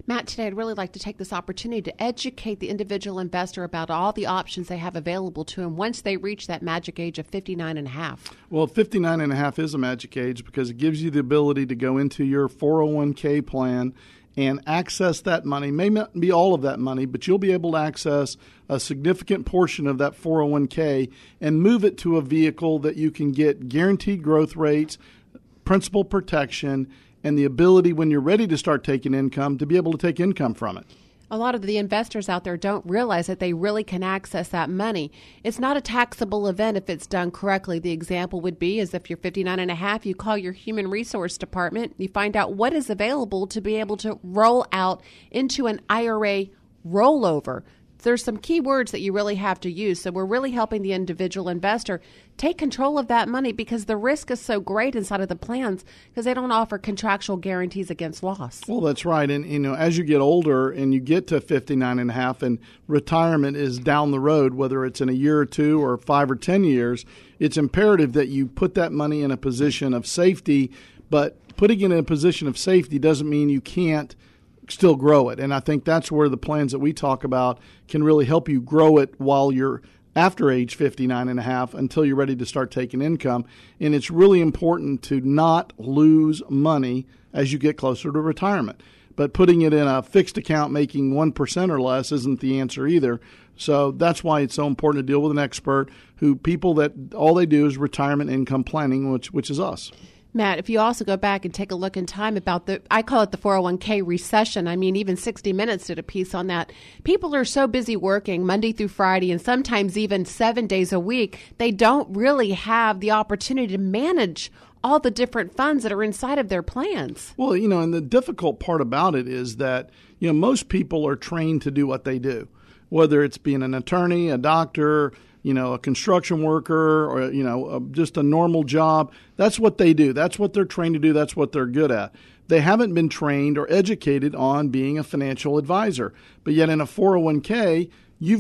Matt, today I'd really like to take this opportunity to educate the individual investor about all the options they have available to them once they reach that magic age of 59 and a half. Well, 59 and a half is a magic age because it gives you the ability to go into your 401k plan and access that money. May not be all of that money, but you'll be able to access a significant portion of that 401k and move it to a vehicle that you can get guaranteed growth rates, principal protection, and the ability when you're ready to start taking income to be able to take income from it. A lot of the investors out there don't realize that they really can access that money. It's not a taxable event if it's done correctly. The example would be is if you're 59 and a half, you call your human resource department, you find out what is available to be able to roll out into an IRA rollover. There's some key words that you really have to use. So we're really helping the individual investor take control of that money because the risk is so great inside of the plans because they don't offer contractual guarantees against loss. Well, that's right. And, as you get older and you get to 59 and a half and retirement is down the road, whether it's in a year or two or 5 or 10 years, it's imperative that you put that money in a position of safety. But putting it in a position of safety doesn't mean you can't still grow it. And I think that's where the plans that we talk about can really help you grow it while you're after age 59 and a half until you're ready to start taking income. And it's really important to not lose money as you get closer to retirement. But putting it in a fixed account making 1% or less isn't the answer either. So that's why it's so important to deal with an expert people that all they do is retirement income planning, which is us. Matt, if you also go back and take a look in time about I call it the 401k recession. I mean, even 60 Minutes did a piece on that. People are so busy working Monday through Friday and sometimes even 7 days a week, they don't really have the opportunity to manage all the different funds that are inside of their plans. Well, and the difficult part about it is that, most people are trained to do what they do, whether it's being an attorney, a doctor, a construction worker or, just a normal job. That's what they do. That's what they're trained to do. That's what they're good at. They haven't been trained or educated on being a financial advisor. But yet in a 401k, you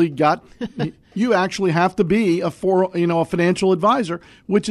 actually have to be a financial advisor, which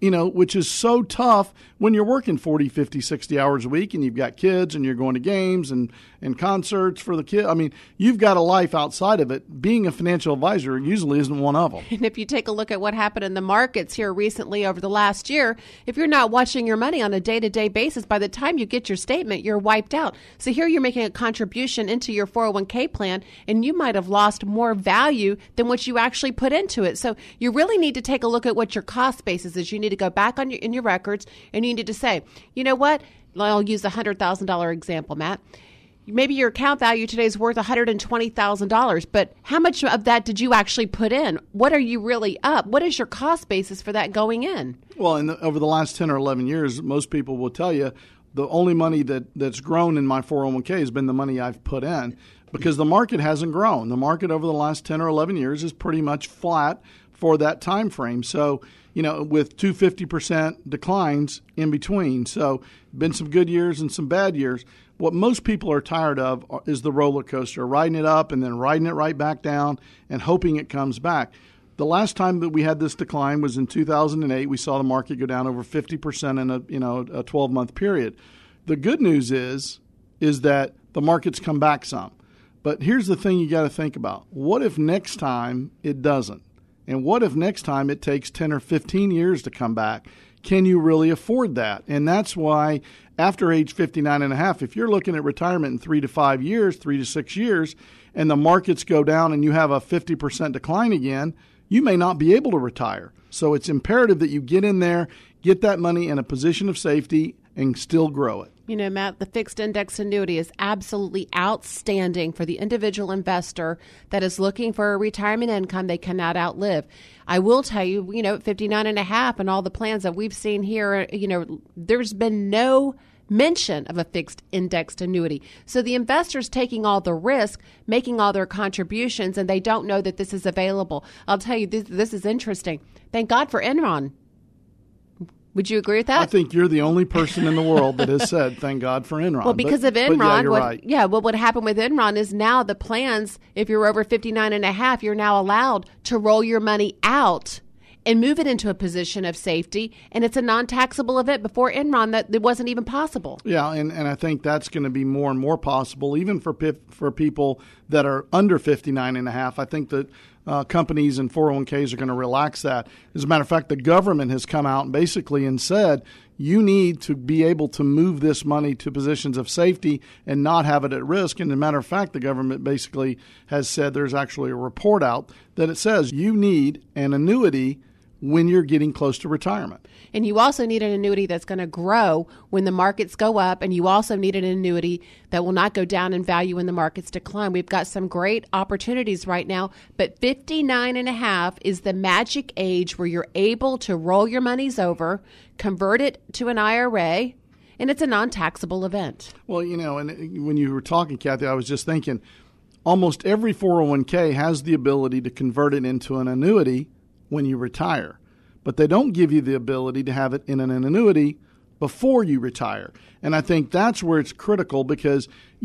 is so tough when you're working 40, 50, 60 hours a week and you've got kids and you're going to games and concerts for the kids. I mean, you've got a life outside of it. Being a financial advisor usually isn't one of them. And if you take a look at what happened in the markets here recently over the last year, if you're not watching your money on a day-to-day basis, by the time you get your statement, you're wiped out. So here you're making a contribution into your 401k plan and you might have lost more value than what you actually put into it. So you really need to take a look at what your cost basis is. You need to go back in your records and you need to say, you know what? I'll use the $100,000 example, Matt. Maybe your account value today is worth $120,000, but how much of that did you actually put in? What are you really up? What is your cost basis for that going in? Well, over the last 10 or 11 years, most people will tell you the only money that's grown in my 401k has been the money I've put in because the market hasn't grown. The market over the last 10 or 11 years is pretty much flat for that time frame. So, with 250% declines in between. So, been some good years and some bad years. What most people are tired of is the roller coaster, riding it up and then riding it right back down and hoping it comes back. The last time that we had this decline was in 2008. We saw the market go down over 50% in a 12-month period. The good news is that the market's come back some. But here's the thing you got to think about. What if next time it doesn't? And what if next time it takes 10 or 15 years to come back? Can you really afford that? And that's why after age 59 and a half, if you're looking at retirement in 3 to 5 years, 3 to 6 years, and the markets go down and you have a 50% decline again, you may not be able to retire. So it's imperative that you get in there, get that money in a position of safety, and still grow it. Matt, the fixed index annuity is absolutely outstanding for the individual investor that is looking for a retirement income they cannot outlive. I will tell you, at 59 and a half and all the plans that we've seen here, there's been no mention of a fixed indexed annuity. So the investor's taking all the risk, making all their contributions, and they don't know that this is available. I'll tell you, this is interesting. Thank God for Enron. Would you agree with that? I think you're the only person in the world that has said, thank God for Enron. Well, because of Enron, yeah, you're right. What happened with Enron is now the plans, if you're over 59 and a half, you're now allowed to roll your money out and move it into a position of safety. And it's a non-taxable event. Before Enron, that it wasn't even possible. Yeah, and I think that's going to be more and more possible, even for people that are under 59 and a half. I think that companies and 401ks are going to relax that. As a matter of fact, the government has come out basically and said, you need to be able to move this money to positions of safety and not have it at risk. And as a matter of fact, the government basically has said, there's actually a report out that it says you need an annuity when you're getting close to retirement. And you also need an annuity that's going to grow when the markets go up, and you also need an annuity that will not go down in value when the markets decline. We've got some great opportunities right now, but 59 and a half is the magic age where you're able to roll your monies over, convert it to an IRA, and it's a non-taxable event. Well, and when you were talking, Kathy, I was just thinking almost every 401k has the ability to convert it into an annuity when you retire, but they don't give you the ability to have it in an annuity before you retire. And I think that's where it's critical because,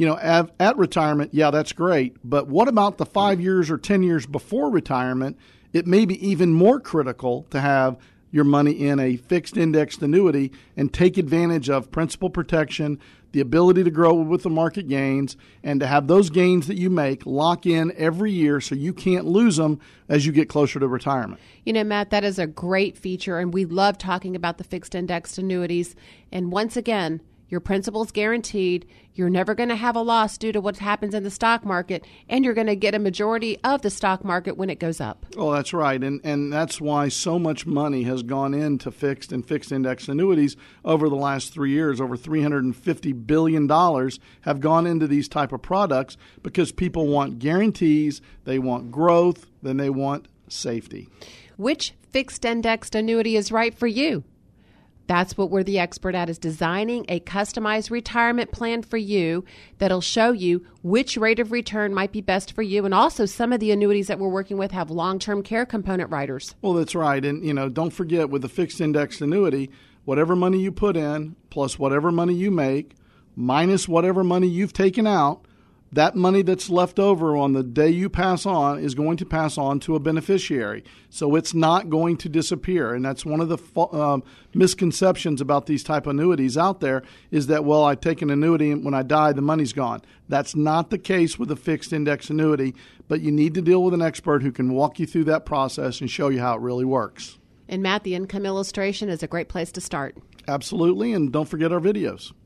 at retirement, yeah, that's great. But what about the 5 years or 10 years before retirement? It may be even more critical to have your money in a fixed indexed annuity and take advantage of principal protection, the ability to grow with the market gains, and to have those gains that you make lock in every year so you can't lose them as you get closer to retirement. Matt, that is a great feature, and we love talking about the fixed indexed annuities. And once again, your principal's guaranteed. You're never going to have a loss due to what happens in the stock market, and you're going to get a majority of the stock market when it goes up. Oh, that's right. And that's why so much money has gone into fixed and fixed index annuities over the last 3 years. Over $350 billion have gone into these type of products because people want guarantees, they want growth, then they want safety. Which fixed indexed annuity is right for you? That's what we're the expert at, is designing a customized retirement plan for you that'll show you which rate of return might be best for you. And also some of the annuities that we're working with have long-term care component riders. Well, that's right. And, don't forget with the fixed indexed annuity, whatever money you put in plus whatever money you make minus whatever money you've taken out, that money that's left over on the day you pass on is going to pass on to a beneficiary. So it's not going to disappear. And that's one of the misconceptions about these type of annuities out there is that, well, I take an annuity and when I die, the money's gone. That's not the case with a fixed index annuity, but you need to deal with an expert who can walk you through that process and show you how it really works. And Matt, the income illustration is a great place to start. Absolutely. And don't forget our videos.